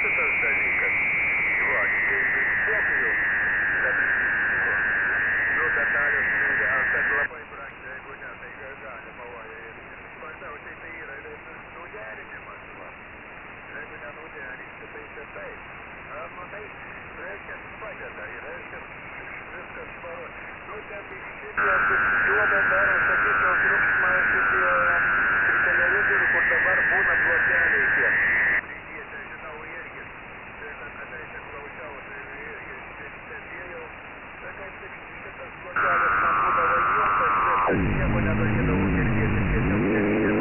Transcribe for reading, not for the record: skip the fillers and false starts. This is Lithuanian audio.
šitas dalykas. Va, tai visokių jau. Nu, detalės, bet labai brangiai, jeigu ne, tai galima, va, ir svarbiausiai tai yra nuderinimas, va. Jeigu nenuderinsi, tai čia taip. Nu, tai, reiškia, padeda, ir reiškia, viskas švaru. Nu, ten šitie duoda dar, sakyčiau, triukšmą šitie televizorių, kur dabar būna blokeliai tie. Jie, tai žinau, irgi. Tai kadaise klausiausi irgi stebėjau. Tai kaip tik šitas blokelis man būdavo įjungtas, viskas nieko negalėdavau girdėti, tiesiog